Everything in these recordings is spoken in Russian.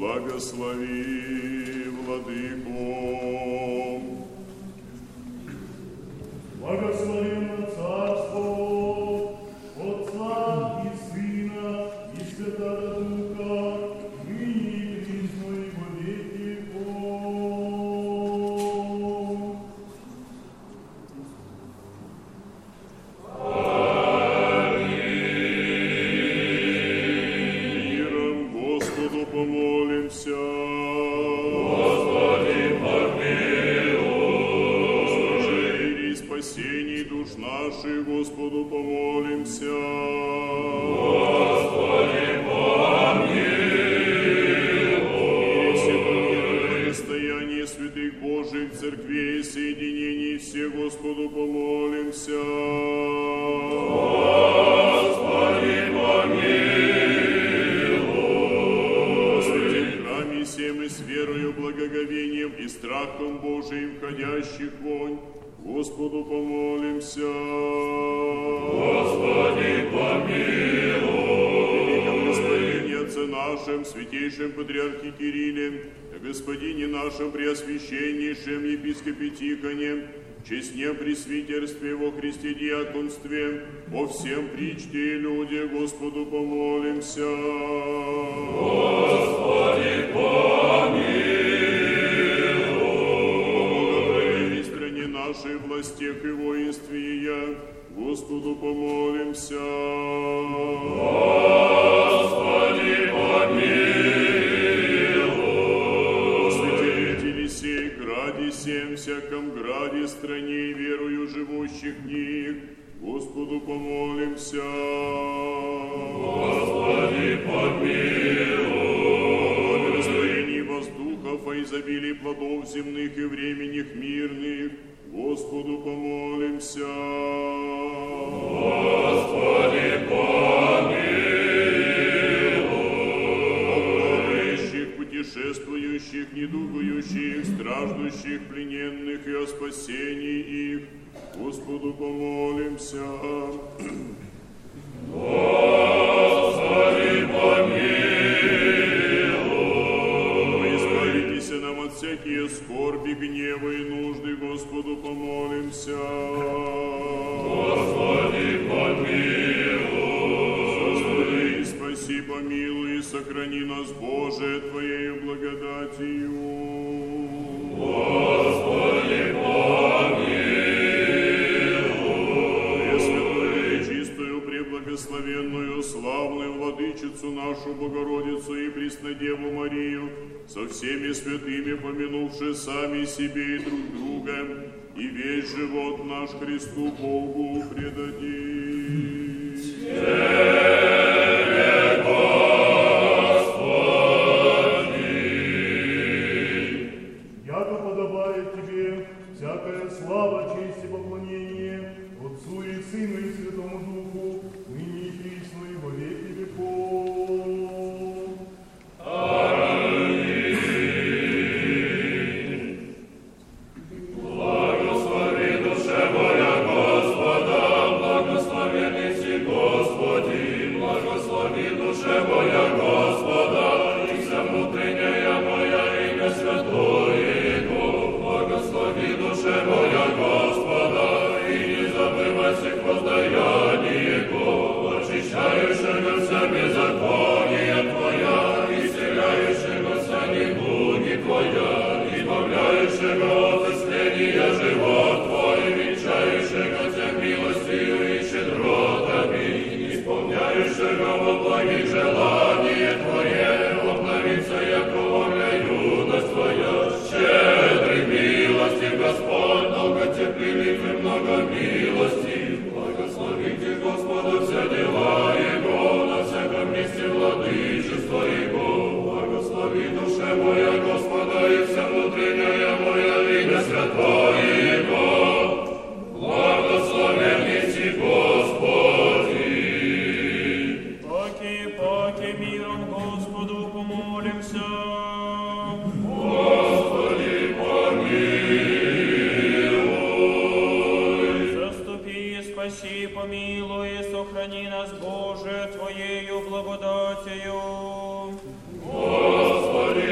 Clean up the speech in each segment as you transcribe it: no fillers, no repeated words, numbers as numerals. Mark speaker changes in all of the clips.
Speaker 1: Благослови, Владыко.
Speaker 2: Благословенно Царство, Отца и Сына и Святого Духа, ныне и присно и во веки веков.
Speaker 1: Миром Господу помолимся. Спасений душ наших, Господу помолимся.
Speaker 3: Господи, помилуй.
Speaker 1: Всякое состояние святых Божьих церквей, соединений все, Господу помолимся.
Speaker 3: Господи, помилуй.
Speaker 1: Во святом храме всем и с верою, благоговением и страхом Божиим входящих вонь, Господу помолимся.
Speaker 3: Господи, помилуй.
Speaker 1: Великом Господине Отце нашем, святейшем Патриархе Кирилле, Господине нашем Преосвященнейшем Епископе Тихоне, честнем пресвитерстве во Христе диаконстве, о всем причте и люде, Господу помолимся.
Speaker 3: Господи, помилуй.
Speaker 1: Нашей властях и воинстве я, Господу помолимся.
Speaker 3: Господи, помилуй.
Speaker 1: О святителе сей, граде сем, всяком граде, стране и верою живущих в них, Господу помолимся.
Speaker 3: Господи, помилуй.
Speaker 1: О благорастворении воздухов, о изобилии плодов земных и временных мирных, Господу помолимся.
Speaker 3: Господи, помилуй.
Speaker 1: О плавающих, путешествующих, недугующих, страждущих, плененных и о спасении их, Господу помолимся.
Speaker 3: Господи, помилуй.
Speaker 1: Избавитесь нам от всякие скорби, гнева и нужды, Господу помолимся.
Speaker 3: Господи, помилуй.
Speaker 1: Заступи, спаси, помилуй и сохрани нас, Боже, Твоею благодатью.
Speaker 3: Господи, помилуй.
Speaker 1: Пресвятую, чистую, преблагословенную, славную Владычицу нашу Богородицу и Преснодеву Марию, со всеми святыми, помянувши сами себе и друг друга, и весь живот наш Христу Богу предадим.
Speaker 3: Тебе, Господи.
Speaker 2: Яко подобает Тебе всякая слава, честь и поклонение Отцу и Сыну и Святому Духу, ныне и присно и во веки веков.
Speaker 3: Благослови душе моя Господа, благословенный си Господи, благослови душе моя Господа, и вся внутренняя моя имя святое Его, благослови душе моя Господа, и не забывай всех воздаяние Его, очищающего вся беззакония Твоя, исцеляющего вся недуги Твоя, избавляющего от исцеления живот Твой, венчающего Тебя милостью и щедротами, исполняющего во благих желание Твое, обновится яко воля юность Твоя, щедрый милостив Господь, долготерпелив и много милости, благословите Господа все дела Его, на всяком месте владычества Его, благослови душе моя Господа и вся внутренняя моя имя святое Его, благословенный си Господи.
Speaker 4: Паки миром Господу помолимся.
Speaker 3: Господи, помилуй.
Speaker 4: Заступи, спаси, помилуй, и сохрани нас, Боже, Твоею благодатью.
Speaker 3: Господи,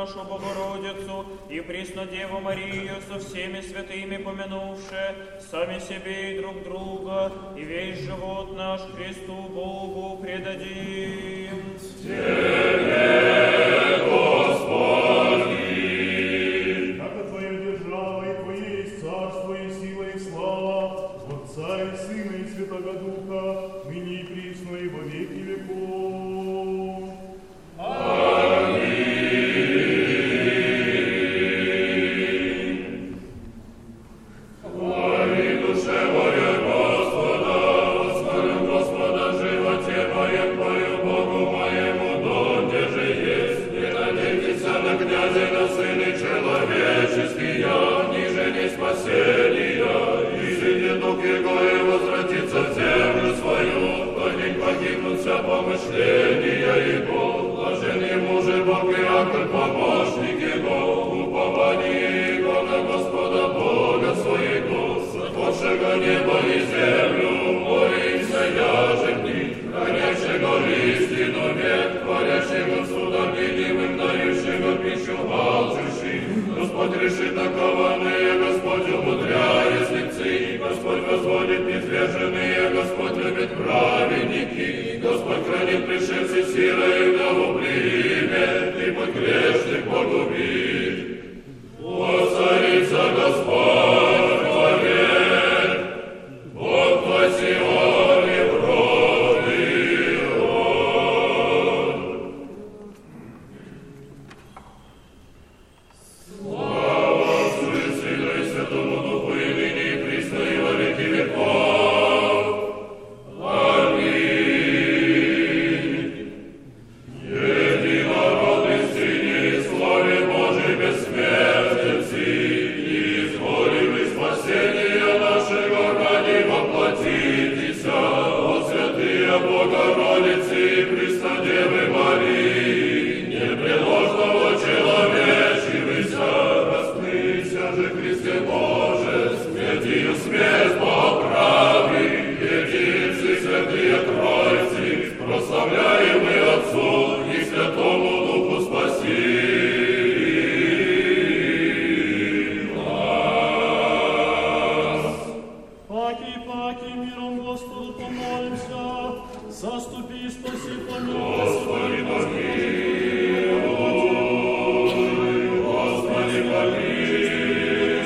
Speaker 4: нашу Богородицу и Преснодеву Марию со всеми святыми помянувши сами себе и друг друга, и весь живот наш Христу Богу предадим.
Speaker 3: Тебе, Господи!
Speaker 2: Яко Твоя держава, и Твое есть царство, и сила, и слава, Отца и Сына, и Святого Духа, ныне и присно, и во веки веков.
Speaker 3: Аминь. Хвали душе моя Господа, восхвалю Господа животе моем, пою Богу моему, донде же есть. Не надейтесь на князя, на сыны человеческие, ниже не спасения, и же дух его и возвратится в землю свою, то не погибнутся помышления его. Блажен ему же Бог и Иаков, помощник его, упование его на Господа Бога своего, сотворшего небо и землю, море и саяжемни, хранящего истину век, хвалящего судом видимым, дающего пищу алчущим. Господь решит окованные, Господь умудряет слепцы, Господь возводит низверженные, Господь любит праведники, Господь хранит пришельцы силою на упримет, и путь грешных погубит. Воцарится Господь вовек, Бог во Сионе вроде Он. Слава Отцу и Сыну и Святому Духу, и ныне и присно, и во веки веков. Аминь. Единородный Сыне и Слове Божий бессмертенцы, и изволили спасения нашего ради воплотитеся, о святые Богородицы и Преснодевы Марии, непреложного человечивися, распнися же Христе Боже, смертью смерть поправи, едицы святые Тройцы, прославляемый Отцу и Святому Духу спаси нас.
Speaker 5: Паки, миром Господу помолимся, заступи, спаси, помилуй.
Speaker 3: Господи, помилуй, Господи, помилуй.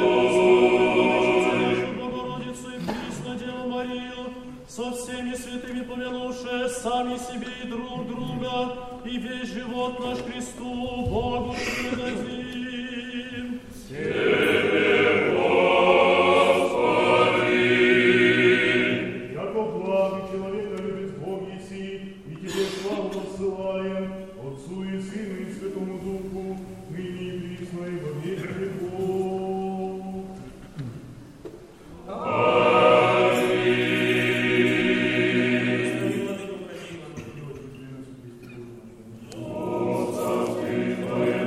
Speaker 5: Богородицу и Преснодеву Марию, со всеми святыми помянувши сами себе и друг друга, и весь живот наш Христу Богу предадим.
Speaker 2: Яко благо человека любит Бог еси, и Тебе славу посылаем, Отцу и Сыну и Святому Духу, ныне и присно, и во веки веков.
Speaker 3: Отца ты, Твоя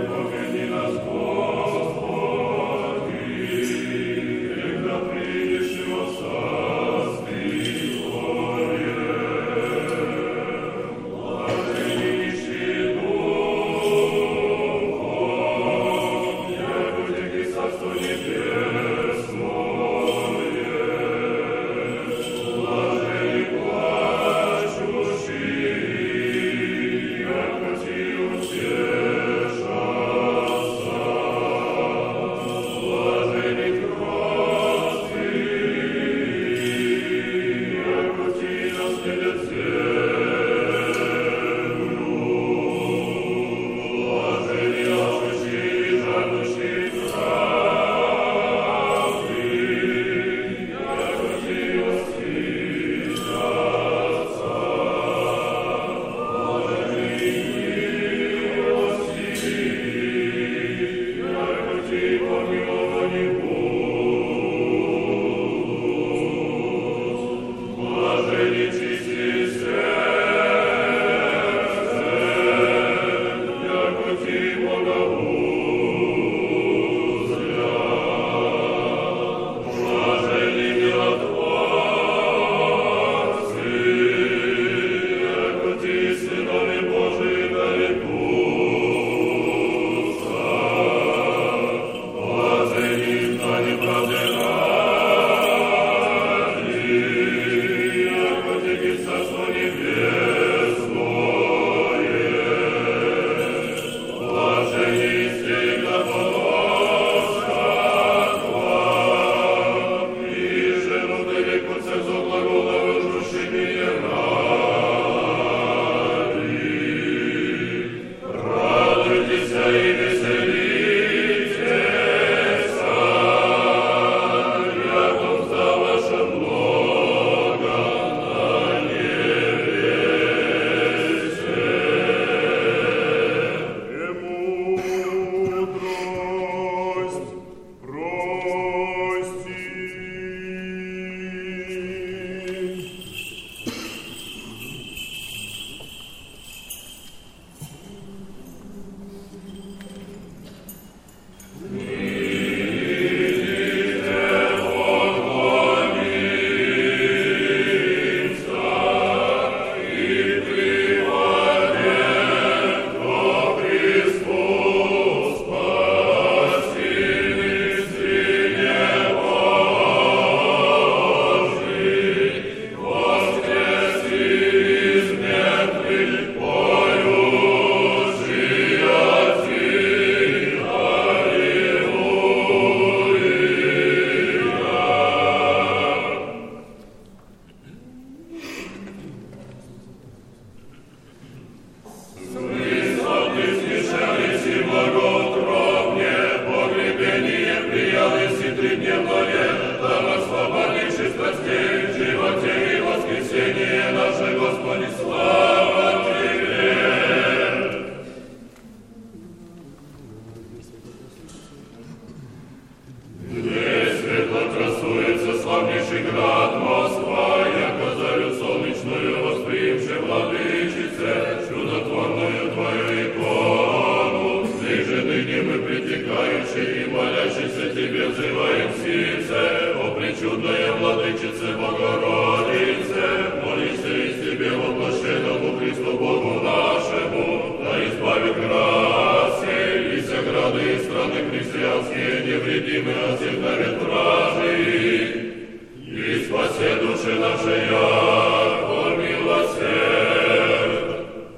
Speaker 3: пречудная Владычице Богородице, молимся и Тебе воплощенному Христу Богу нашему, да избавит грасе и заграды и страны христианские невредимые от всех навет вражьих, и спасе души наши, яко милосерд.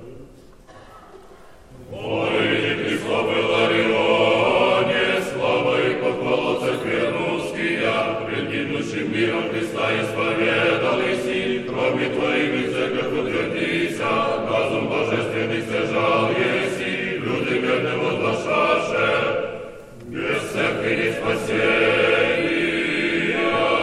Speaker 3: Ой, Христо был Орионе, слава и похвала церкви русския, пред гибнущим миром Христа исповедались, кроме Твоих языков утвердися, разум божественный стяжал еси, люди верны возглашаше, без церкви не спасения.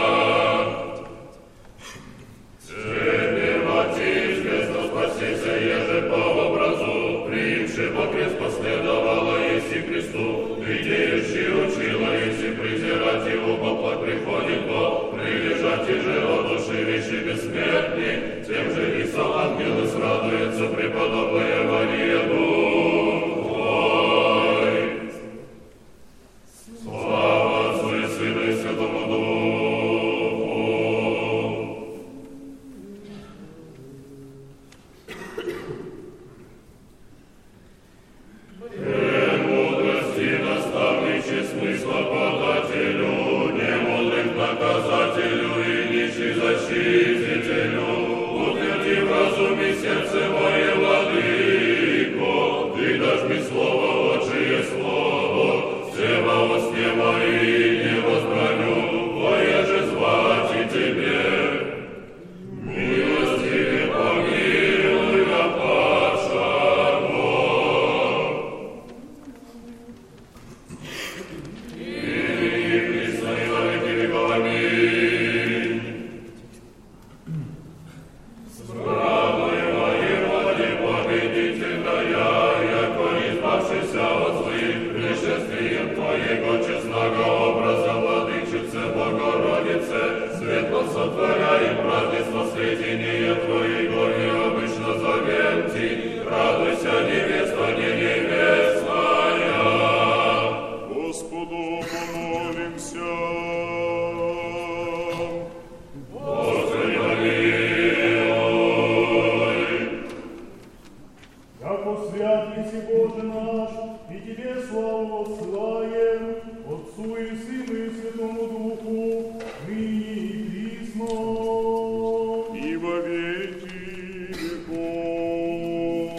Speaker 3: Тебе, Матишь, весно спасися, еже по образу, приимши во крест последовала еси Христу, видеющи учила еси презирать его, поплак приходит Бог, прилежать и же от души вещи бессмертный, тем же и ангелы срадуются, преподобная Мария Духой. Слава Отцу и Сыну и Святому Духу. Премудрости, наставниче, смысла подателю, немудрых наказателю и нищий защитителю, утверди в разуме сердце мое, Владыко, Ты дашь мне слово, Отчие слово, все во сне мои не возбраню, воеже звать и Тебе. Милостиве помилуй на падшего, и присно и во веки веков. Аминь. Славной моей воде победительная, яко избавшийся от злых, пришествием Твоего честного образа, Владычице Богородице, светло сотворяем празднество средения Твоего необычно завенти, радуйся, невеста, не невестная.
Speaker 1: Господу помолимся.
Speaker 3: Господи, помилуй.
Speaker 2: Яко свят еси Боже наш, и Тебе славу воссылаем, Отцу и Сыну и Святому Духу, ныне и присно,
Speaker 1: И во веки веков.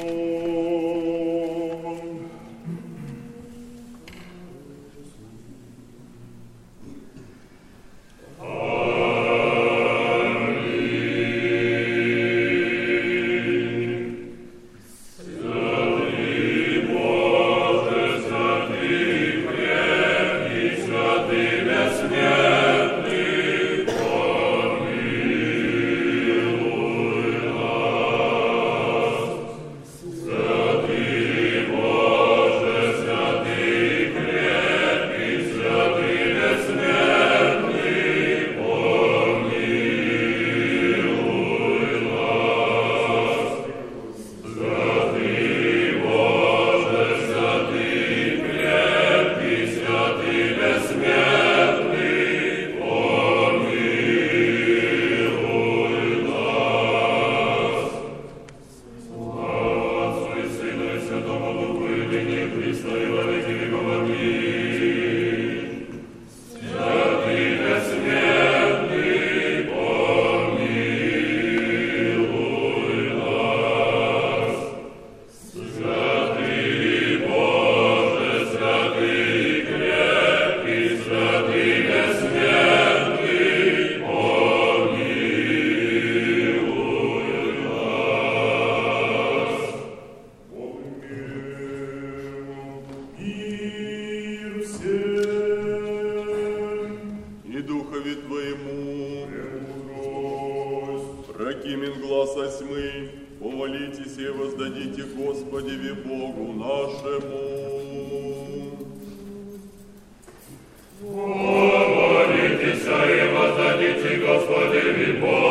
Speaker 3: помолитесь и воздадите Господеве Богу нашему. Помолитесь и воздадите Господеве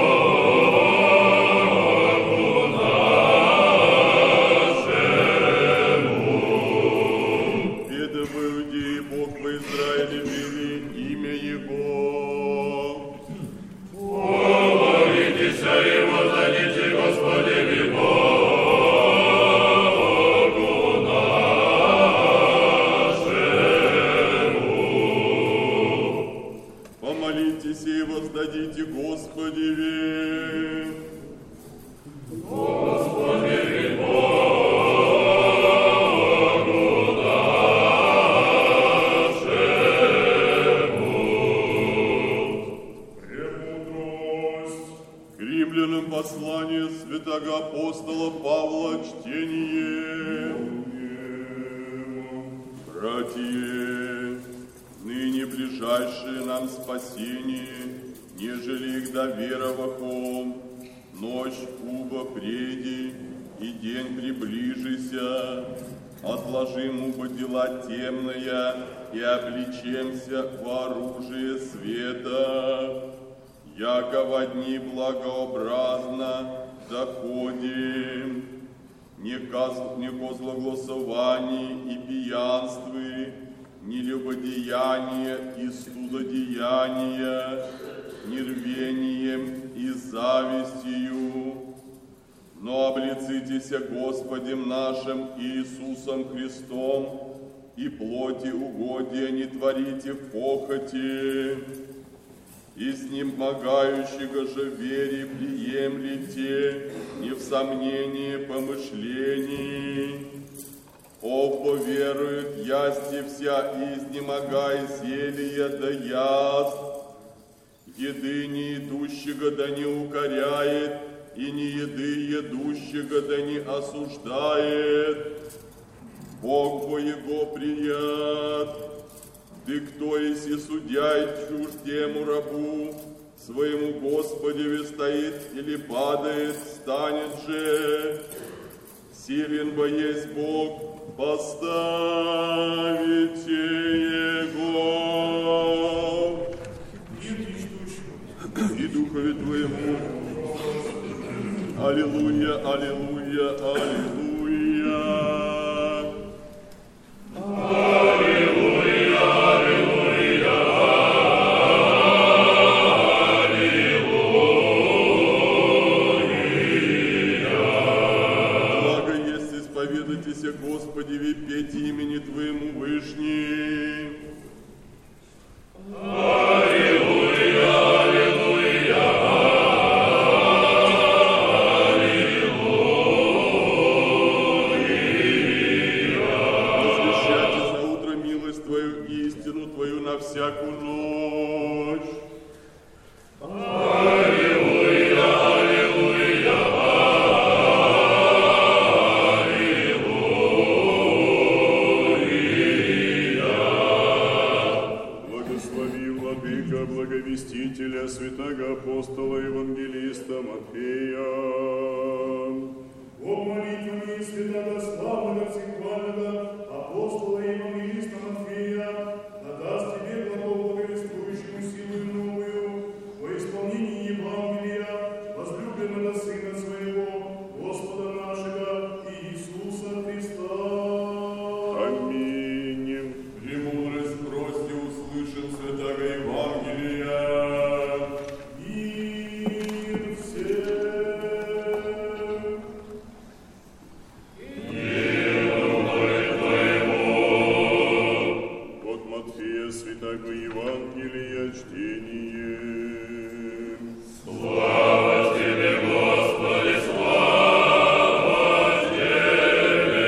Speaker 3: Богу нашему. Ведомый Иудеи Бог во Израиле вели имя Его.
Speaker 1: сей воздадите Господеве.
Speaker 3: Господи,
Speaker 1: Римлянам послание святого апостола Павла, чтение. Братья, ныне ближайшее нам спасение, нежели их до веровахом, ночь уба преди, и день приближися, отложим уба дела темная, и облечемся в оружие света. Яко во дни благообразно доходим, не ко злогласовании и пьянстве, ни любодеяния и студодеяния, ни рвением и завистью, но облицитеся Господем нашим Иисусом Христом, и плоти угодия не творите в похоти, и с ним помогающего же вере приемлете, не в сомнении помышлений. Оба веруют, ясти вся изнемогая зелья да яст, еды не идущего да не укоряет, и не еды едущего да не осуждает. Бог во его прият. Ты кто еси судья и чуждему рабу, своему Господеве стоит или падает, станет же. Силен бо есть Бог, поставите Его. И Духове Твоему. Аллилуйя, аллилуйя, аллилуйя. Господи, пейте имени Твоему Вышний.
Speaker 3: Аллилуйя, аллилуйя, аллилуйя.
Speaker 1: Возвещайте за утро милость Твою и истину Твою на всякую ночь.
Speaker 3: Аллилуйя, аллилуйя.
Speaker 1: Благовестителя, святого апостола, евангелиста Матфея.
Speaker 2: О молитве святого славного всехвального апостола и евангелиста Матфея, да даст тебе благовествующему силу новую во исполнении Евангелия, возлюбленного Сына Своего, Господа нашего Иисуса Христа.
Speaker 1: Аминь.
Speaker 3: Премудрость просьте, услышим святого Евангелия.
Speaker 2: Мир всем.
Speaker 1: От Матфея, святого Евангелия, чтение.
Speaker 3: Слава Тебе, Господи, слава Тебе!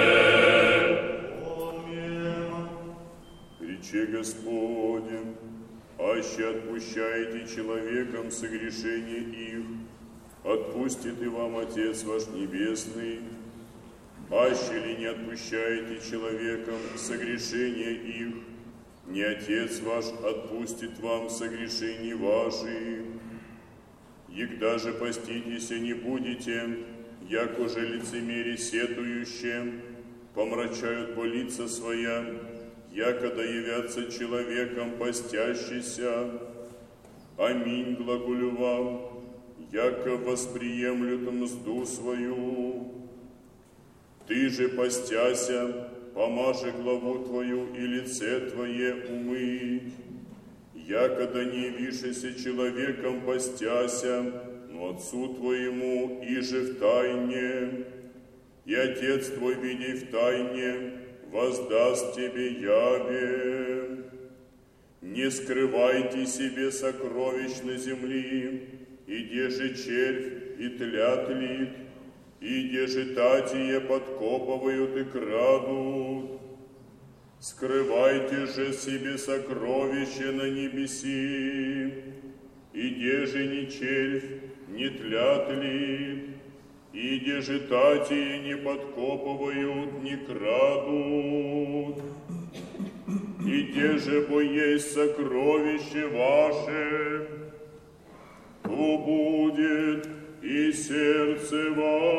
Speaker 2: Аминь.
Speaker 1: Рече Господень, аще отпущаете человекам согрешения их, отпустит и вам Отец ваш Небесный. Аще ли не отпущаете человекам согрешения их, не Отец ваш отпустит вам согрешений ваших. Егда же поститеся не будете, яко же лицемери сетующие, помрачают по лица своя, якода явятся человеком постящийся. Аминь, глаголю вам, яко восприемлют мзду свою. Ты же постяся, помажи главу твою и лице твое умыть, якода не явишься человеком постяся, но Отцу твоему иже в тайне, и Отец твой, видя в тайне, воздаст тебе яве. Не скрывайте себе сокровищ на земли, и деже червь и тля тлит, и деже татие подкопывают и крадут. Скрывайте же себе сокровище на небеси, и деже ни червь, ни тля тлит, и деже татие не подкопывают, не крадут. И те же бо есть сокровище ваше, то будет и сердце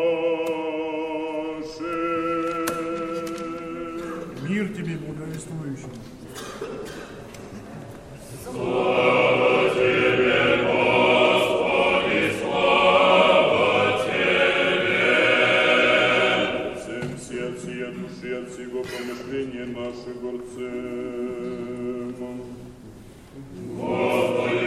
Speaker 1: ваше.
Speaker 2: Мир тебе, благовествующим.
Speaker 3: Слава тебе, Господи, слава тебе!
Speaker 1: Всем сердце и от души, от всего помышления наших горцем.
Speaker 3: Господи,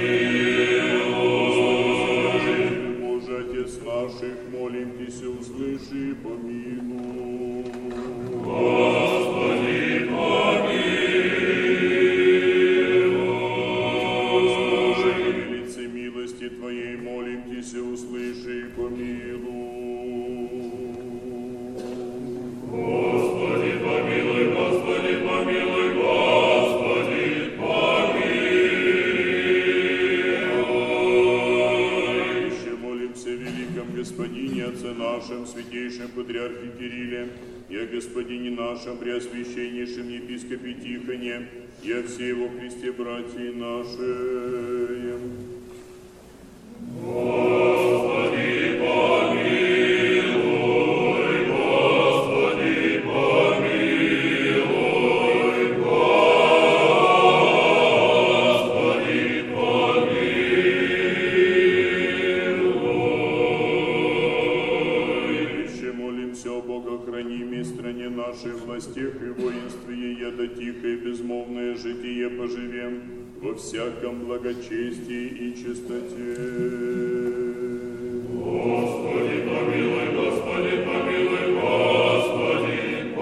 Speaker 3: помилуй!
Speaker 1: Боже, Отец наших, молим Тися, услыши и помилуй.
Speaker 3: Господи,
Speaker 1: Боже, велице милости Твоей, молим Тися, услыши и помилуй.
Speaker 3: Господи, помилуй, Господи, помилуй, Господи, помилуй.
Speaker 1: Еще молимся о великом Господине, Отце нашем, святейшем Патриархе Кирилле, и о Господине нашем, преосвященнейшем епископе Тихоне, и о всей его Христе братья наши.
Speaker 3: Господи, помилуй, Господи, помилуй, Господи, помилуй.
Speaker 1: Еще молимся о Богохранимой стране нашей, властях и воинстве ее, да тихое безмолвное житие поживем во всяком благочестии и чистоте.
Speaker 3: Господи, помилуй, Господи, помилуй, Господи,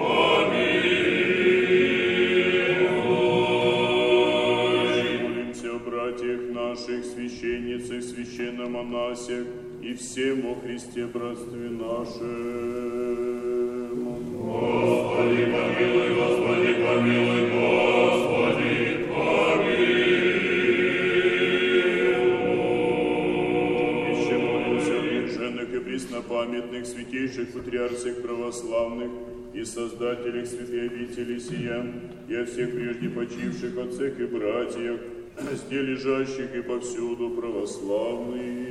Speaker 3: помилуй.
Speaker 1: Молимся о братьях наших, священницах, священномонасях и всем во Христе братстве нашем.
Speaker 3: Господи, помилуй, Господи, помилуй, Господи, помилуй.
Speaker 1: Еще молимся о блаженных и преснопамятных святейших патриарсах православных и создателях святой обители сия, и о всех прежде почивших отцах и братьях, где лежащих и повсюду православных.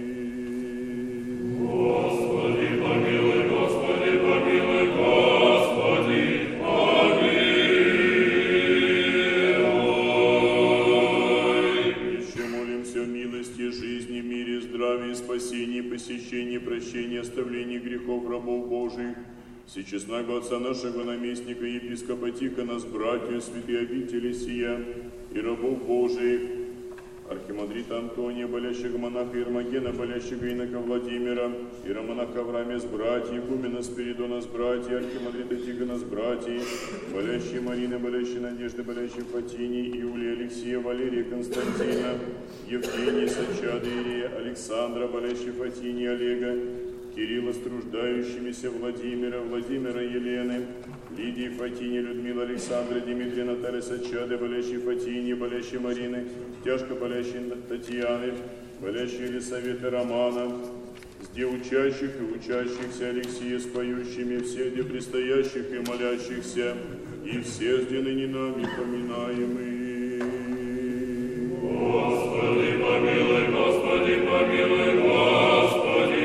Speaker 3: Господи, помилуй, Господи, помилуй, Господи, помилуй.
Speaker 1: Еще молимся о милости, жизни, мире, здравии, спасении, посещении, прощении, оставлении грехов рабов Божьих, всечестного Отца нашего наместника, епископа Тихона, с братьями святой обители сия, и рабов Божиих, архимандрита Антония, болящего монаха Ермогена, болящего инока Владимира, иеромонаха Авраамия с братьей, игумена Спиридона с братьей, архимандрита Тихона с братьей, болящей Марины, болящей Надежды, болящей Фатини, Иулия, Алексея, Валерия, Константина, Евгения, Сачада, Ирия, Александра, болящей Фатини, Олега, Кирилла, струждающимися Владимира, Владимира, Елены, Лидии, Фатини, Людмила, Александра, Дмитрия, Наталья, Сачады, болящей Фатини, болящей Марины, тяжко болящей Татьяны, болящей Елисаветы, Романа, где учащих и учащихся Алексея с поющими, всех где предстоящих и молящихся, и все где ныне нами поминаемые.
Speaker 3: Господи, помилуй, Господи, помилуй, Господи,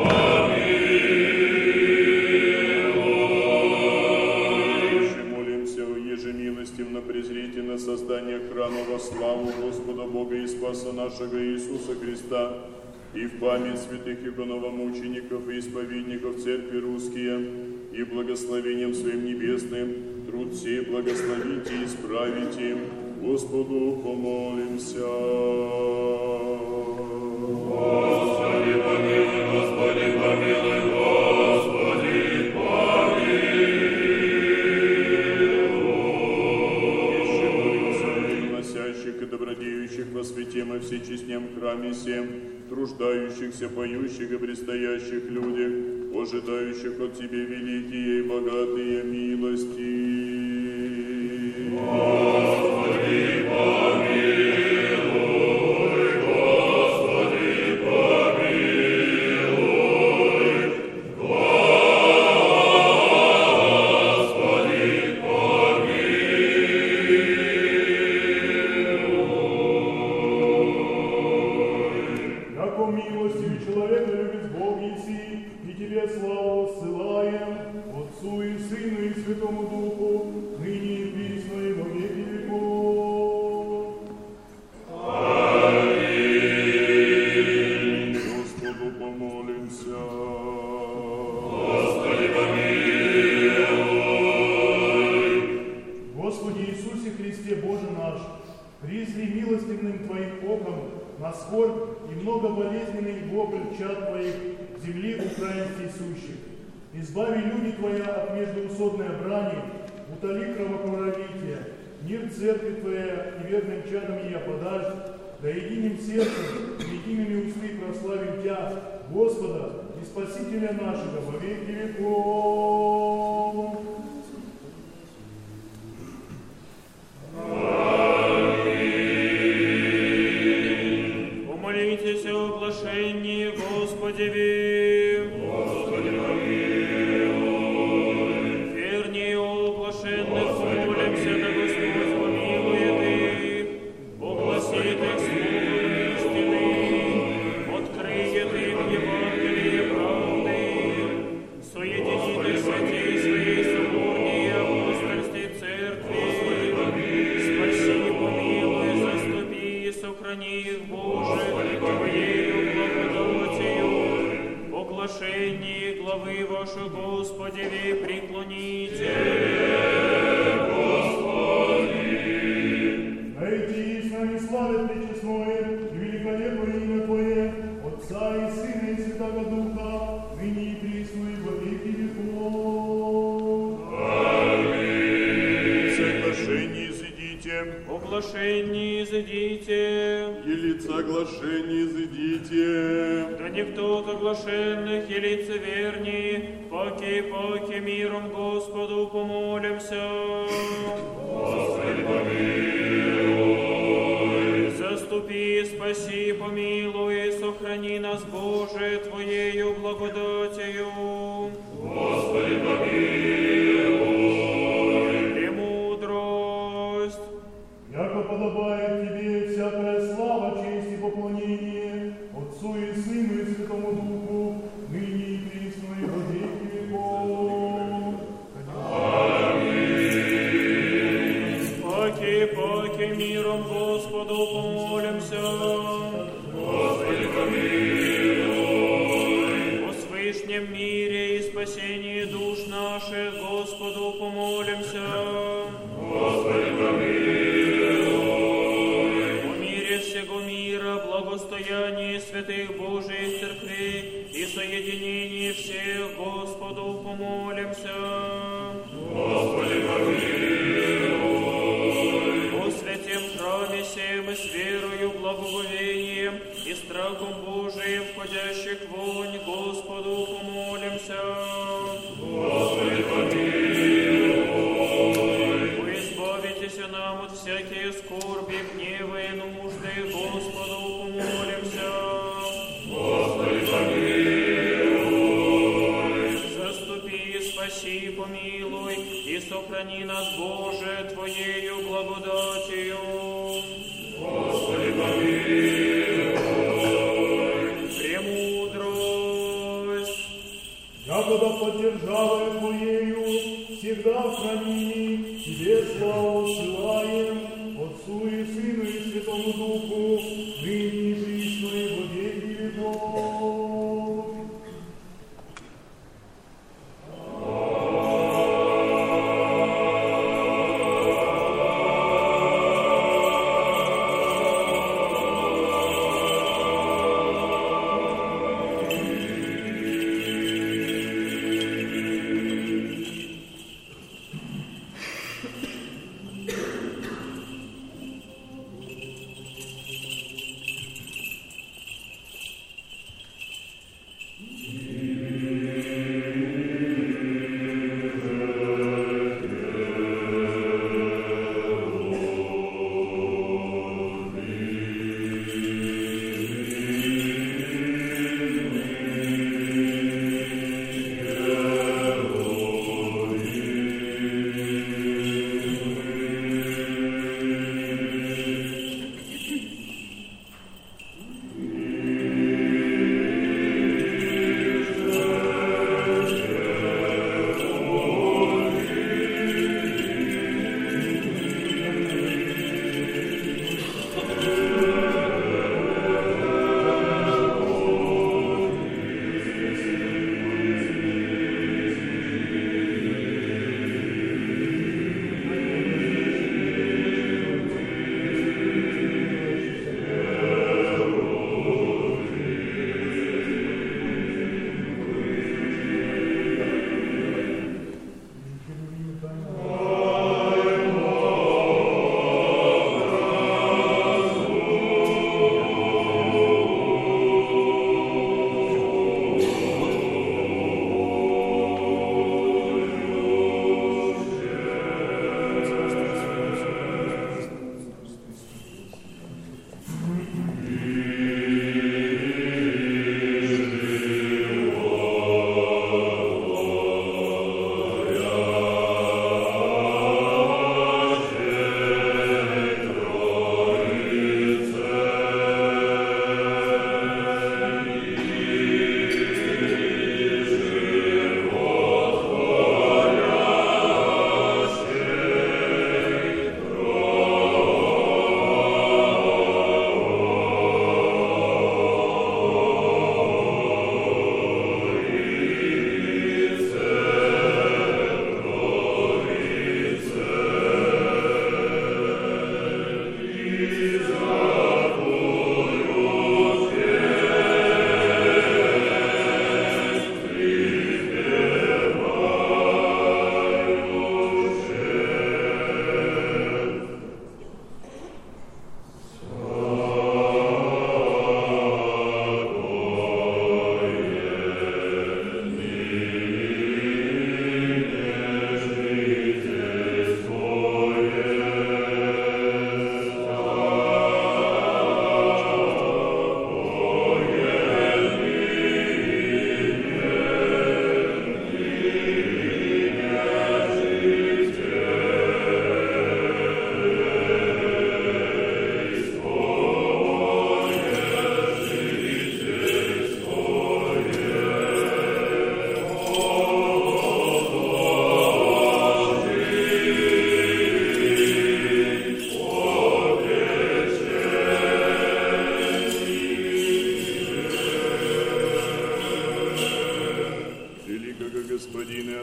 Speaker 3: помилуй.
Speaker 1: Еще молимся о ежемилостивно презрите на создание храма во славу Господа Бога и Спаса нашего Иисуса Христа, и в память святых и новомучеников и исповедников Церкви русские, и благословением своим небесным труд сей благословите и исправите. Господу помолимся.
Speaker 3: Господи, помилуй, Господи, помилуй, Господи, помилуй.
Speaker 1: Еще молимся о приносящих пречестнем храме всем, труждающихся, поющих и предстоящих людях, ожидающих от Тебе великие и богатые милости.
Speaker 3: Господи, помилуй, Господи, помилуй, Господи, помилуй.
Speaker 2: Яко милостью человека любит Бог Еси, и Тебе славу ссылаем, Отцу и Сыну и Святому Духу, ныне и присно и во веки веков.
Speaker 3: Аминь.
Speaker 1: Господу помолимся.
Speaker 3: Господи, помилуй.
Speaker 2: Господи Иисусе Христе, Боже наш, призри милостивным Твоим оком на скорбь и много болезненный вопль чад Твоих в земли украинской сущих. Избави люди Твоя от междоусобной брани, утоли кровопролития, мир церкви Твоя и верным чадам ее подашь, да единым сердцем и едиными устами прославим Тя, Господа и Спасителя нашего во веки веков.
Speaker 4: Умолитесь о оглашении Господеви.
Speaker 3: Господи, помилуй.
Speaker 4: Вернее, о оглашенных помолимся, да Господь помилует их, огласит их словом истины, открыет им Евангелие правды, соединит их святей своей соборней и апостольской церкви. Спаси, помилуй, заступи и сохрани их, Боже, Твоею благодатью. Оглашение главы вашей Господеви преклоните.
Speaker 2: Найти с нами славят пречестное и великолепное имя Твое, Отца и Сына и Святого Духа, ныне и присно и во веки веков.
Speaker 1: Соглашение изыдите,
Speaker 4: Оглашение изыдите.
Speaker 1: елиц соглашение изыдите.
Speaker 4: Да никто от оглашенных и лицеверней, поки миром Господу помолимся.
Speaker 3: Господи, помилуй.
Speaker 4: Заступи, спаси, помилуй, и сохрани нас, Боже, Твоею благодатью.
Speaker 3: Господи, помилуй.
Speaker 4: Премудрость.
Speaker 2: Яко подобает Тебе всякая слава, честь и поклонение, Отцу и Сыну и Святому Духу, ныне и присно и во веки веков.
Speaker 4: Поки миром Господу помолимся.
Speaker 3: Господи, помилуй.
Speaker 4: О свышнем мире и спасении душ наших Господу помолимся.
Speaker 3: Господи, помилуй.
Speaker 4: О мире всего мира, благостоянии святых Божиих церквей и соединении всех Господу помолимся.
Speaker 3: Господи, помилуй.
Speaker 4: О святем храме сем и с верою, благоговением и страхом Божиим входящих вонь Господу помолимся.
Speaker 3: Господи, помилуй.
Speaker 4: О избавитесь нам от всякие скорби, гнева и нужды, Господу помолимся.
Speaker 3: Господи, помилуй.
Speaker 4: Заступи, спаси, помилуй и сохрани нас, Боже, Твоею благодатью.
Speaker 3: Господи, помилуй.
Speaker 4: Премудрость.
Speaker 2: Якогда поддержавая Твоею, всегда храними, Тебе славу ссылаем, Отцу и Сыну и Святому Духу, ныне и присно и во веки веков.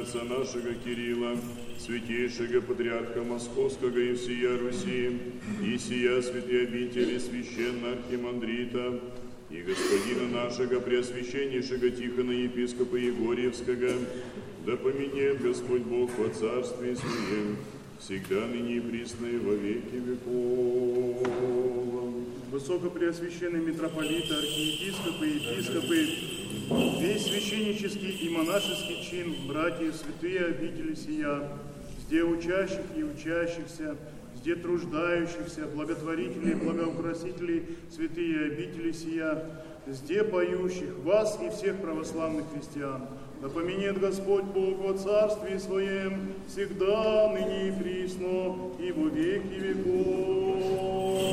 Speaker 1: отца нашего Кирилла, святейшего патриарха Московского и всея Руси, и сия святые обители священного архимандрита, и господина нашего преосвященнейшего Тихона епископа Егорьевского, да поменяет Господь Бог во царстве своем, всегда ныне и присно и во веки веков.
Speaker 2: Высокопреосвященный митрополиты, архиепископы, епископы, весь священнический и монашеский чин, братья святые обители сия, где учащих и учащихся, где труждающихся, благотворителей, благоукрасителей, святые обители сия, где поющих, вас и всех православных христиан. Да поменяет Господь Бог во царстве своем, всегда, ныне и присно, и во веки веков.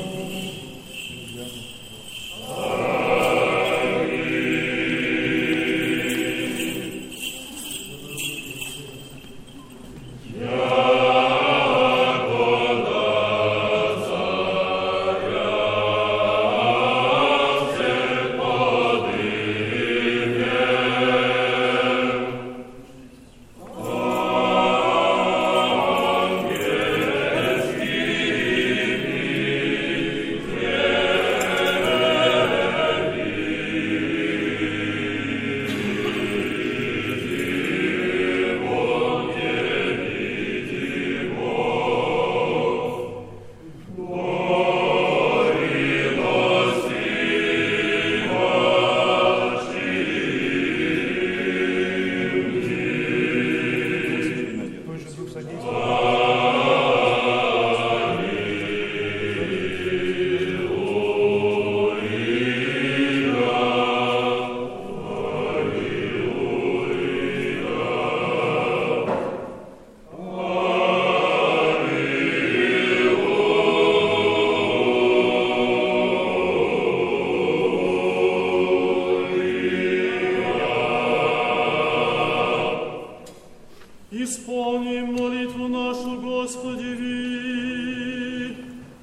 Speaker 5: Исполним молитву нашу, Господи, ви.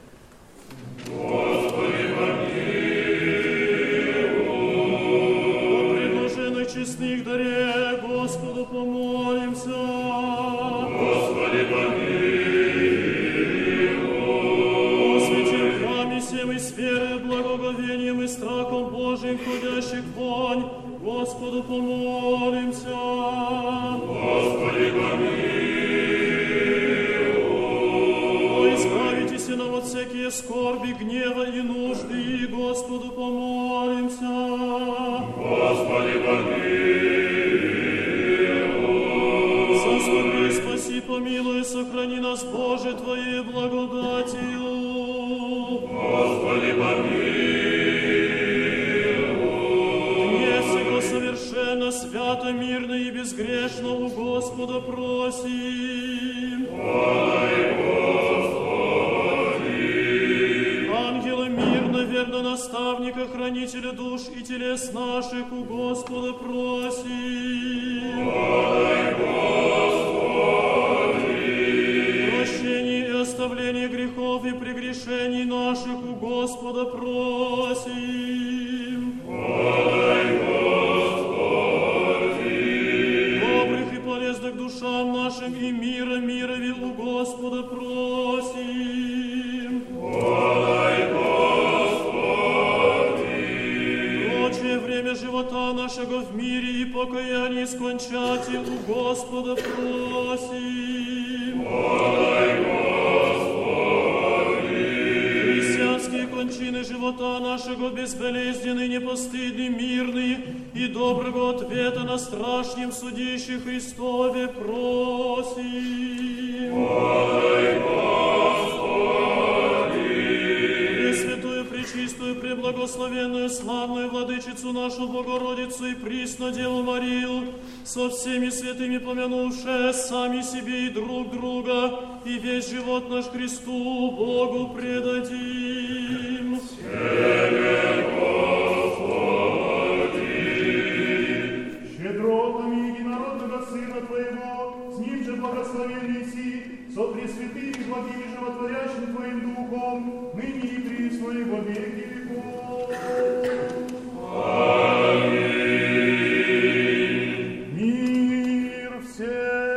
Speaker 3: Господи, помилуй.
Speaker 5: О предложенных честных даре Господу помолимся.
Speaker 3: Господи, помилуй.
Speaker 5: О святем храме сем и с верой, благоговением и страхом Божиим ходящих вонь, Господу помолимся.
Speaker 3: Господи, помилуй.
Speaker 5: Избавитесь нам от всякие скорби, гнева и нужды, и Господу помолимся.
Speaker 3: Господи, помилуй.
Speaker 5: Заступи, спаси, помилуй, сохрани нас, Боже, Твоей благодатью.
Speaker 3: Господи, помилуй.
Speaker 5: Дне всего совершенно, свято, мирно и безгрешно у Господа просим. Ангела мирно, верно наставника, хранителя душ и телес наших у Господа просим. Прощение и оставление грехов и прегрешений наших у Господа просим. Добрых и полезных душам нашим и мира мирови у Господа просим. Прочее время живота нашего в мире и покаяние скончати у Господа просим. Христианские кончины живота нашего безболезненный, непостыдный, мирный и доброго ответа на страшнем судище Христове просим. Пресвятую, пречистую, преблагословенную, славную владычицу нашу Богородицу и присно Деву Марию, со всеми святыми помянувши сами себе и друг друга, и весь живот наш Христу Богу предадим.
Speaker 2: Щедротами единородного Сына Твоего, с Ним же благословенный си, со пресвятым и благим и животворящим Твоим Духом, ныне и присно и во веки веков. Аминь. Мир всем.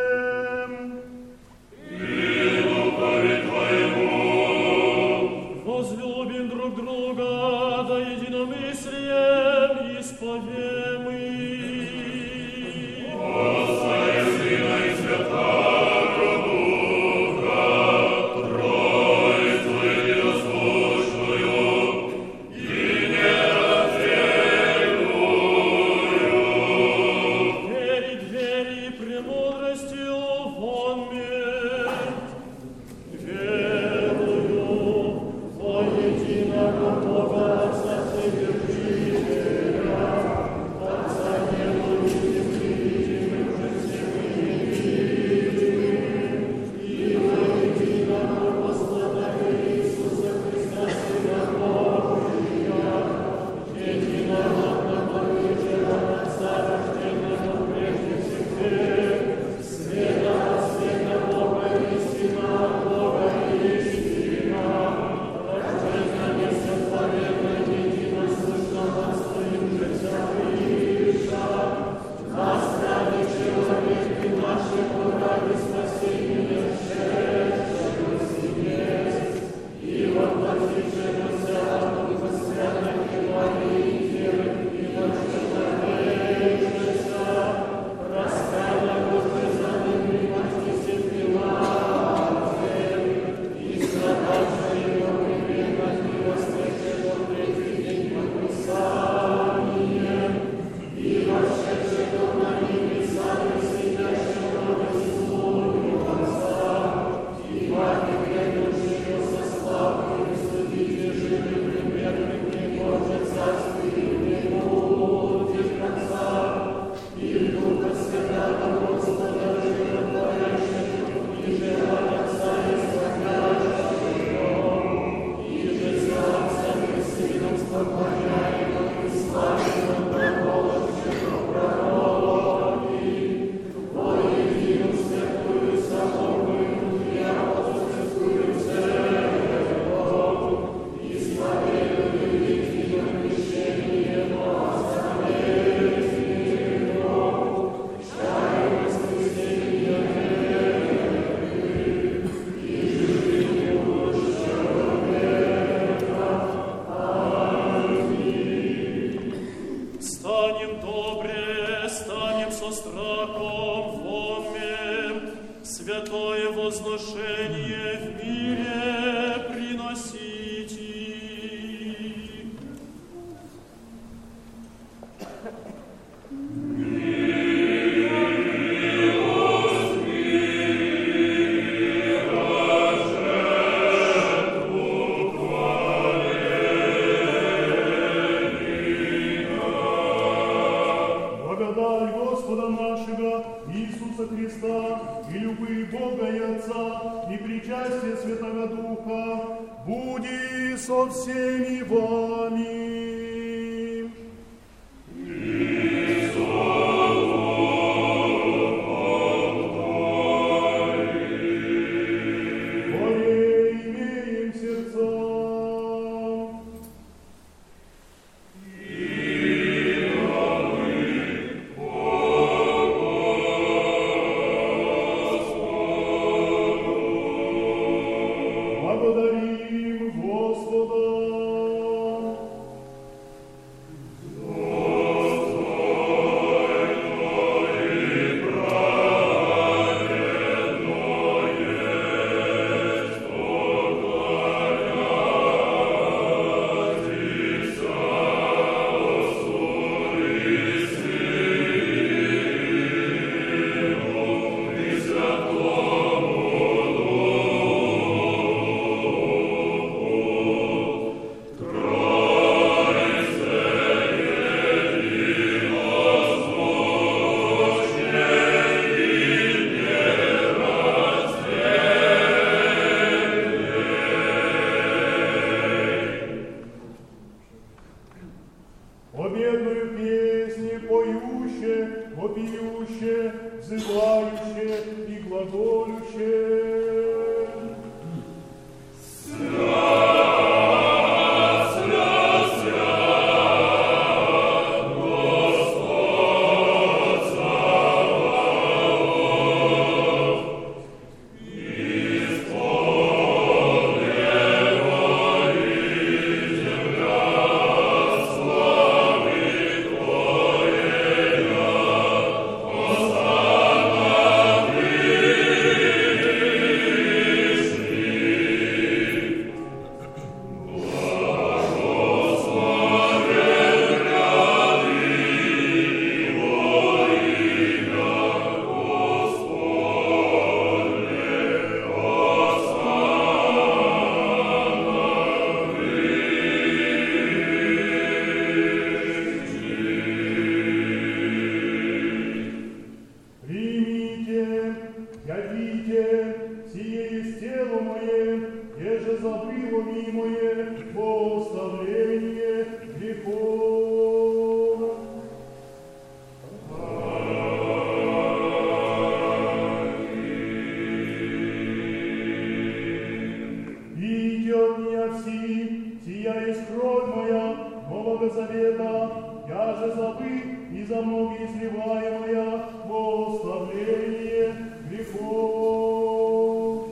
Speaker 5: благословимый.
Speaker 2: завета, я же забыт и за многие сливаемая во оставление грехов.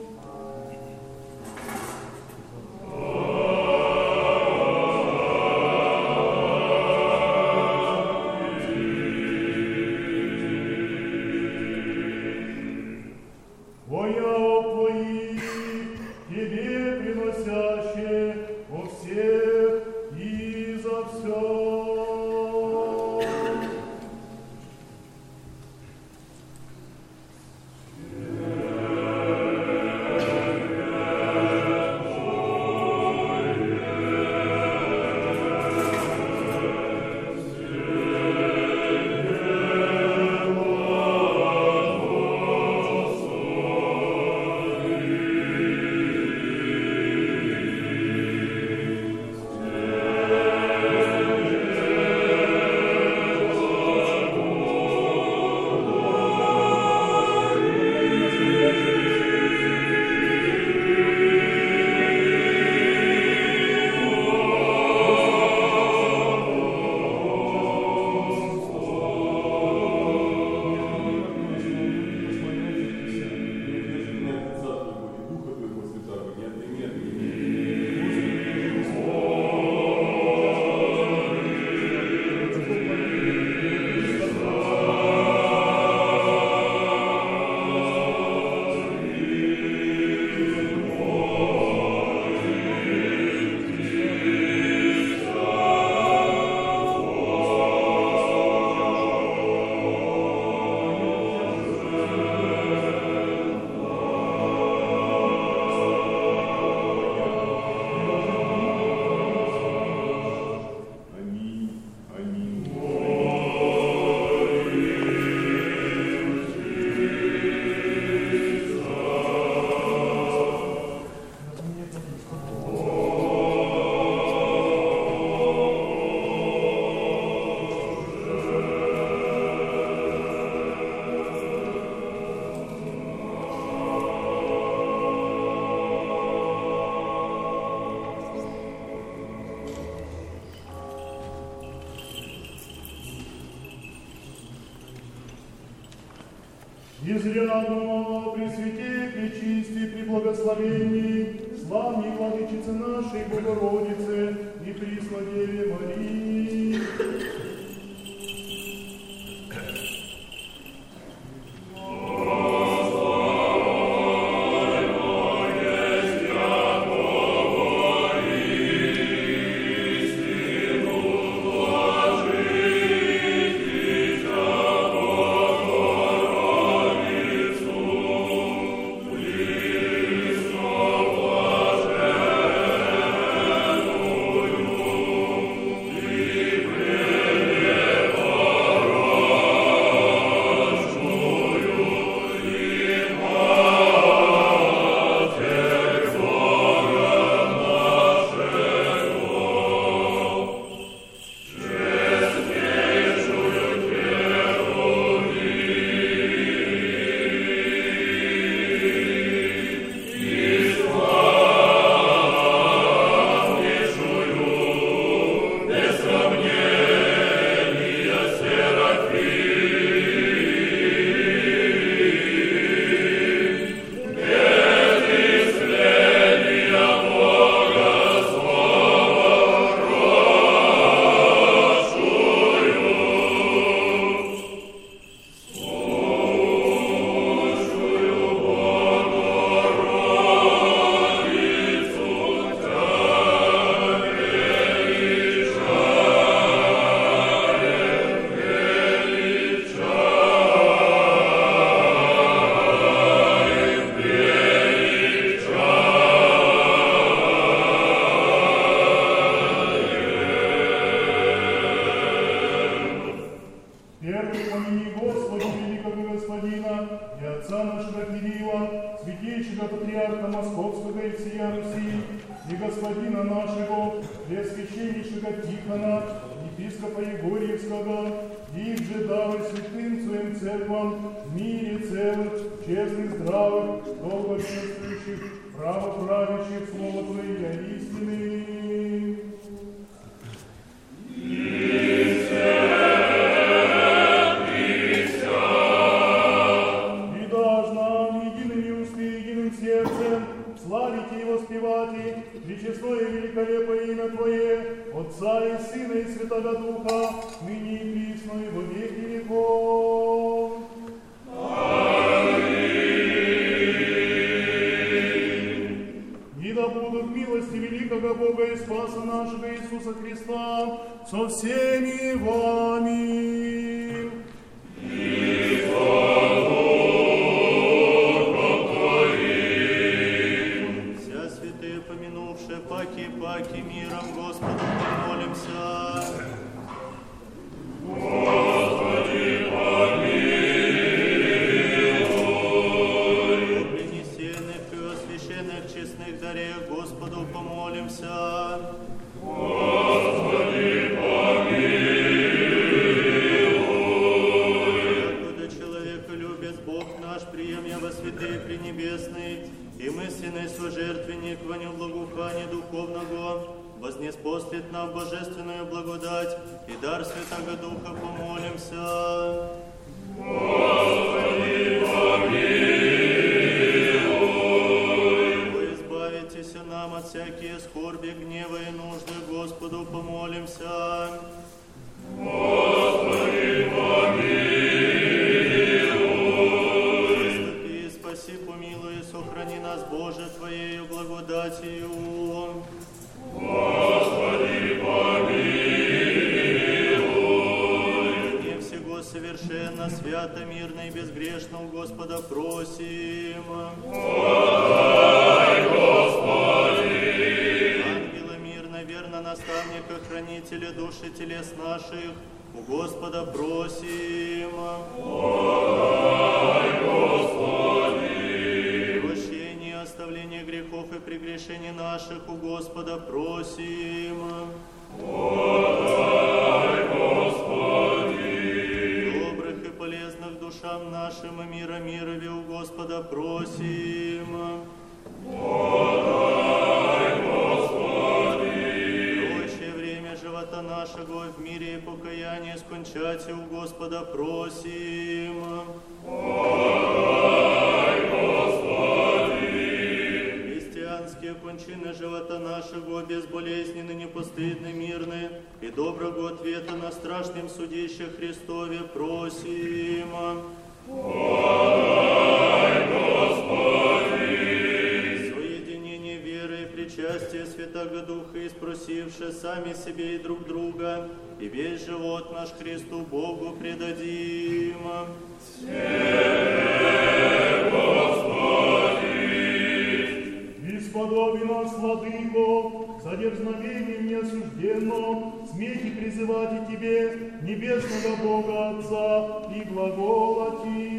Speaker 2: Изрядно при свете, при чисти, при благословении, славней Владычице нашей Богородице и Преснодеве Марии.
Speaker 3: И
Speaker 2: Духа, ныне и присно и во веки веков. И да будут милости великого Бога и Спаса нашего Иисуса Христа со всеми вами.
Speaker 3: И со Духом Твоим.
Speaker 6: Вся святые помянувшие паки миром Господу помолимся.
Speaker 3: Господи, помилуй.
Speaker 6: О принесенных и освященных честных дарех Господу помолимся.
Speaker 3: Господи, помилуй.
Speaker 6: Якуда человеколюбец Бог наш, приемя во святые пренебесный, и мысленный сожертвенник во неблагоухании духовного, вознеспослит нам божественную благодать и дар Святого Духа помолимся.
Speaker 3: Господи, помилуй.
Speaker 6: Вы избавитесь нам от всякие скорби, гнева и нужды, Господу помолимся.
Speaker 3: Господи, помилуй.
Speaker 6: Заступи, спаси, помилуй, и сохрани нас, Боже, Твоею благодатью.
Speaker 3: Господи, помилуй.
Speaker 6: Не всего совершенно, свято, мирно и безгрешно у Господа просим.
Speaker 3: Подай, Господи.
Speaker 6: Ангела мирно, верно, наставника, хранителя души телес наших, у Господа просим.
Speaker 3: Подай, Господи.
Speaker 6: Прощение, оставление грехов и прегрешений наших у Господа просим.
Speaker 3: Подай, Господи.
Speaker 6: Добрых и полезных душам нашим и мира мирове у Господа просим.
Speaker 3: Подай, Господи.
Speaker 6: Прочее время живота нашего в мире и покаянии скончать у Господа просим.
Speaker 3: Подай, Господи.
Speaker 6: Христианские кончины живота нашего безболезненны, непостыдны, мирны, и доброго ответа на страшном судище Христове просим.
Speaker 3: Подай, Господи.
Speaker 6: Соединение веры и причастие Святого Духа, и спросивши сами себе и друг друга, и весь живот наш Христу Богу предадим.
Speaker 2: Исподоби нас, Владыко, за дерзновением неосужденно, смейте призывать и Тебе, небесного Бога Отца, и глаголати.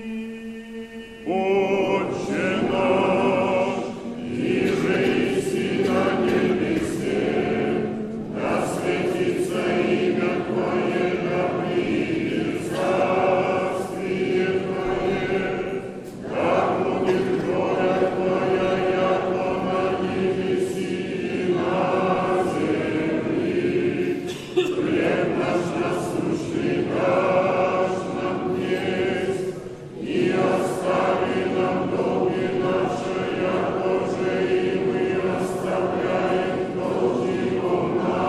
Speaker 1: Отче наш, иже еси на небесе, да светится имя Твое, да придет царствие Твое, да будет воля Твоя, яко на небеси и на земли. Хлеб наш насущный дашь нам днесь, и остави нам долги наши, яко же и мы оставляем должником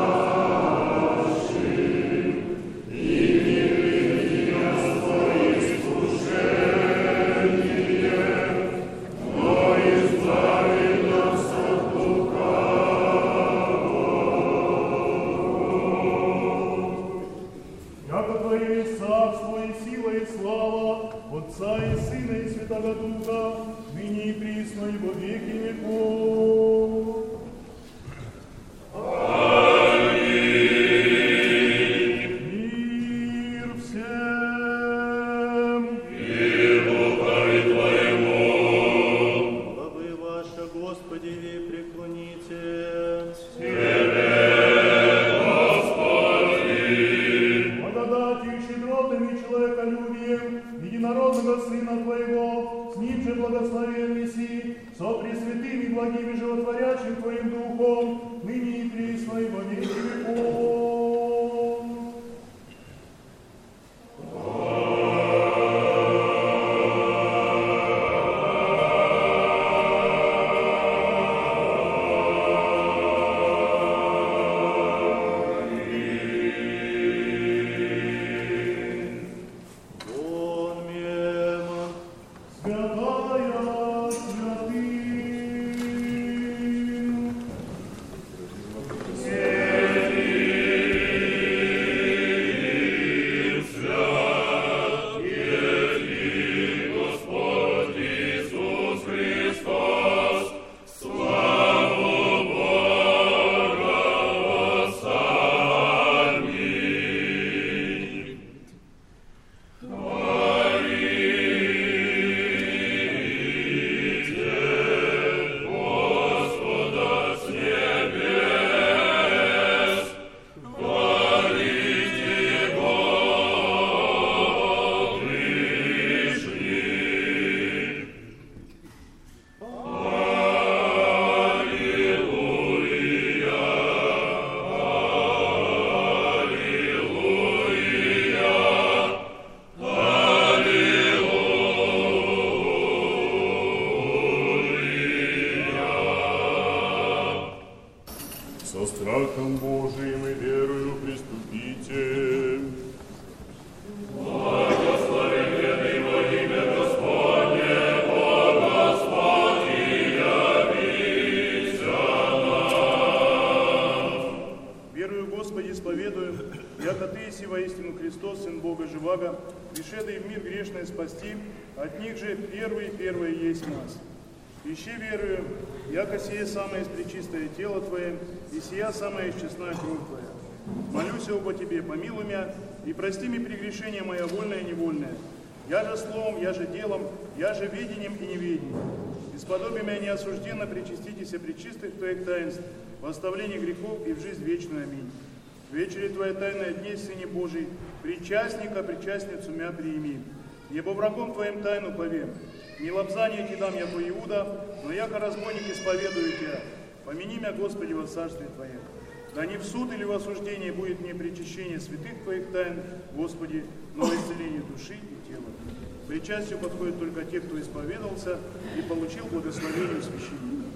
Speaker 1: нашим. И не введи нас во искушение, но избави нас от лукавого.
Speaker 2: Яко Твое есть царство и сила и слава Отца и Сына и Святого Духа, ныне и присно и во веки веков. Мир всем!
Speaker 6: Главы ваши, Господи, ви преклоните.
Speaker 2: Благодатью и щедротами и человеколюбием единородного Сына Твоего, с Ним же благословен неси, со пресвятым и благим и животворящим Твоим Духом, ныне и присно и во веки веков. Христос, Сын Бога Живаго, пришедший в мир грешный спасти, от них же первое есть нас. Ищи верую, яко сие самое из пречистое тело Твое, и сия самая из честная кровь Твоя. Молюсь оба Тебе, помилуй меня, и прости мне прегрешение мое вольное и невольное. Я же словом, я же делом, я же видением и неведением. Исподоби меня неосужденно причаститесь пречистых Твоих таинств, в оставлении грехов и в жизнь вечную. Аминь. В вечере Твоя тайная дней, Сыне Божий, причастника, причастницу мя приими. Ебо врагом Твоим тайну повем. Не лобзание Ти дам я по Иуда, но яко разбойник исповедую Тебя. Помяни меня, Господи, во царстве Твоем. Да не в суд или в осуждение будет мне причащение святых Твоих тайн, Господи, но во исцеление души и тела. Причастию подходит только те, кто исповедался и получил благословение священника.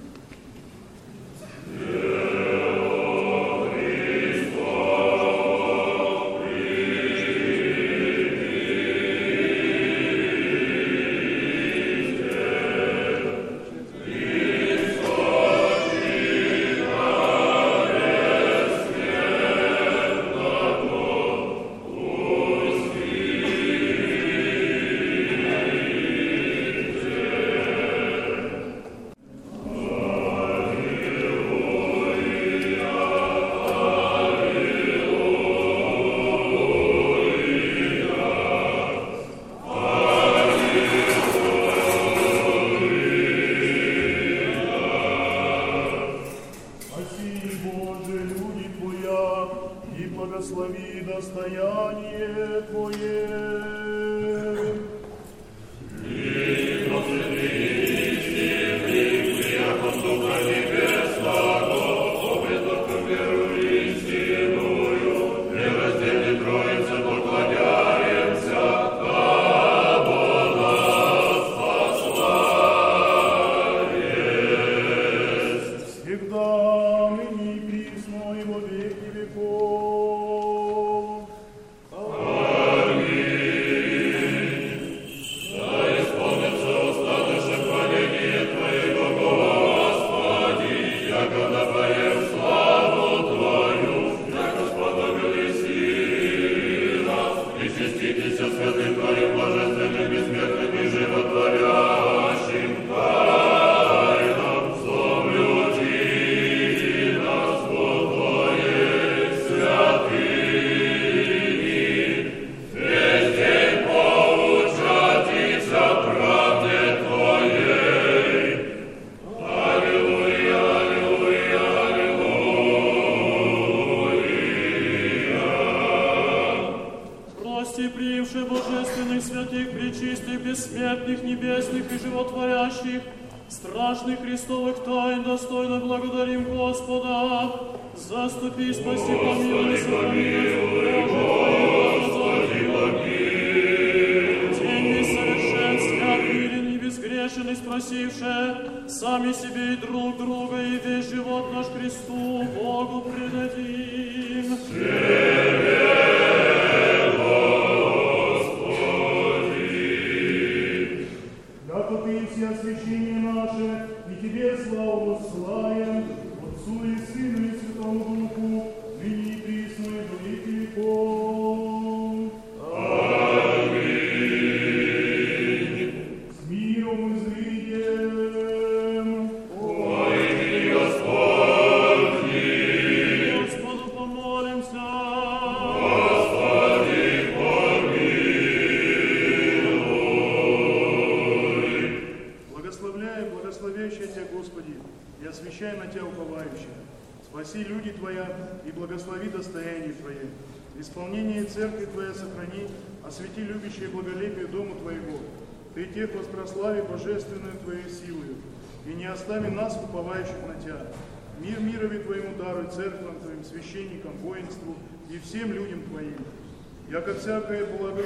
Speaker 2: Исполнение церкви Твоя сохрани, освети любящее благолепие дому Твоего. Ты тех воспрослави божественную Твоей силою, и не остави нас, уповающих на Тебя. Мир мирови Твоему даруй, церквам Твоим, священникам, воинству и всем людям Твоим. Яко всякое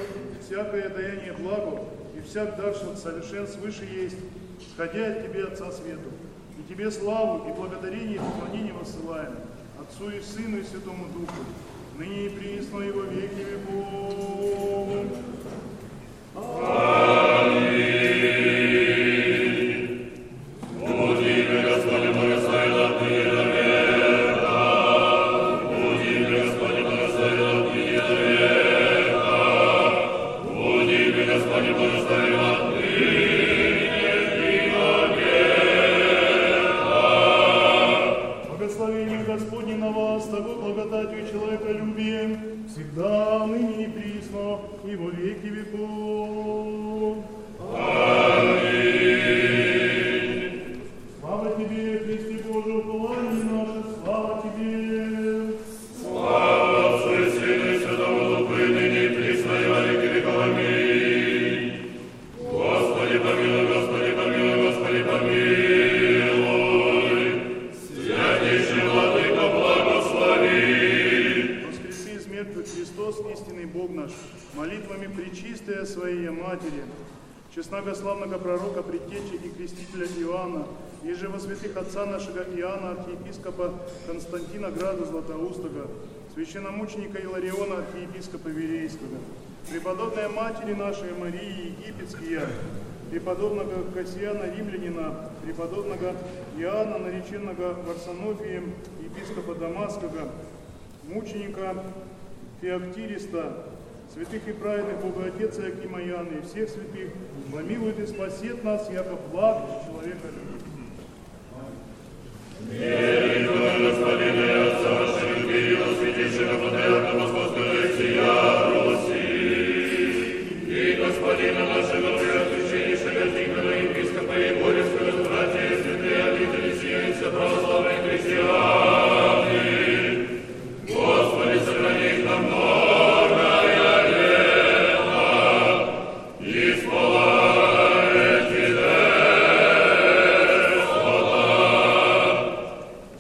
Speaker 2: даяние благо, и всяк дар, что совершен свыше есть, сходя от Тебе, Отца Свету. И Тебе славу, и благодарение, и поклонение воссылаем, Отцу и Сыну, и Святому Духу, ныне и присно, и во веки веков.
Speaker 3: Аминь. Буди, Господи, благослови отныне до века. Буди, Господи, благослови отныне до века.
Speaker 2: Тебя, ныне и присно, и во веки веков.
Speaker 3: Аминь.
Speaker 2: Слава Тебе, Христе Божий, упование наше, слава Тебе.
Speaker 3: Слава Отцу и Сыну и Святому Духу, и ныне и присно, и во веки веков. Аминь. Господи помилуй, Господи помилуй, Господи помилуй. Святейший Владыка, благослови.
Speaker 2: Воскреси из мертвых Христос, истинный Бог наш, молитвами пречистая Своей Матери, честногославного пророка, предтечи и крестителя Иоанна, и же во святых отца нашего Иоанна, архиепископа Константина Града Златоустого, священномученика Илариона, архиепископа Верейского, преподобной Матери нашей Марии Египетския, преподобного Кассиана Римлянина, преподобного Иоанна, нареченного Варсонофием, епископа Дамасского, мученика Феоктириста, святых и праведных Бога Отеца Иакима Иоанна и всех святых, помилует и спасет нас, яко благ человека любит.